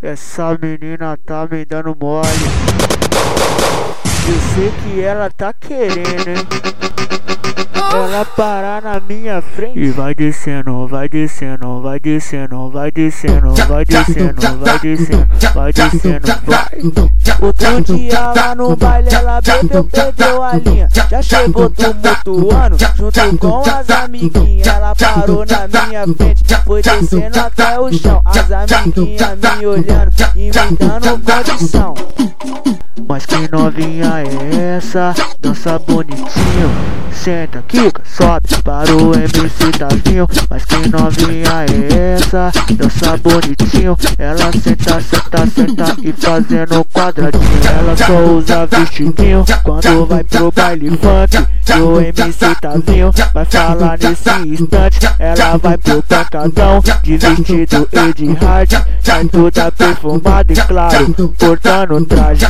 Essa menina tá me dando mole. Eu sei que ela tá querendo, hein? Ela parar na minha frente e vai descendo, vai descendo, vai descendo, vai descendo, vai descendo, vai descendo, vai descendo, vai. Outro dia lá no baile ela bebeu, perdeu a linha. Já chegou tumultuando junto com as amiguinhas. Ela parou na minha frente, foi descendo até o chão. As amiguinhas me olhando e me dando condição. Mas que novinha é essa? Dança bonitinho. Senta, quica, sobe para o MC Tavinho. Mas que novinha é essa? Dança bonitinho. Ela senta, senta, senta e fazendo quadradinho. Ela só usa vestidinho quando vai pro baile funk. E o MC Tavinho vai falar nesse instante. Ela vai pro pancadão de vestido e de hard. Sai toda perfumada e claro, portando traje.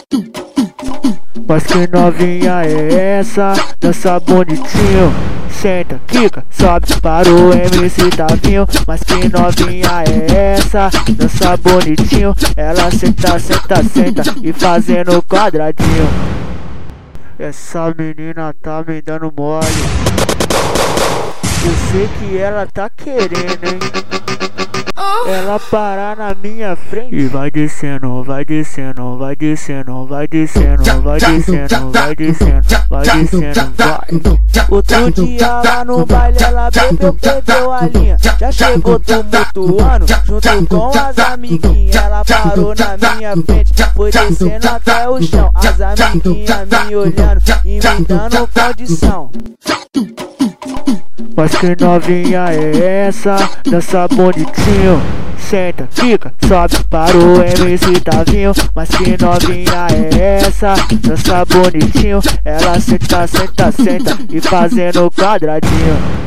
Mas que novinha é essa? Dança bonitinho. Senta, quica, sobe para o MC Tavinho. Mas que novinha é essa? Dança bonitinho. Ela senta, senta, senta e fazendo quadradinho. Essa menina tá me dando mole. Eu sei que ela tá querendo, hein? Ela parar na minha frente e vai descendo, vai descendo, vai descendo, vai descendo, vai descendo, vai descendo, vai descendo, vai. Outro dia lá no baile ela bebeu, perdeu a linha. Já chegou tumultuando junto com as amiguinhas. Ela parou na minha frente, foi descendo até o chão. As amiguinhas me olhando e me dando condição. Mas que novinha é essa? Dança bonitinho. Senta, fica, sobe para o MC Tavinho. Mas que novinha é essa? Dança bonitinho. Ela senta, senta, senta e fazendo quadradinho.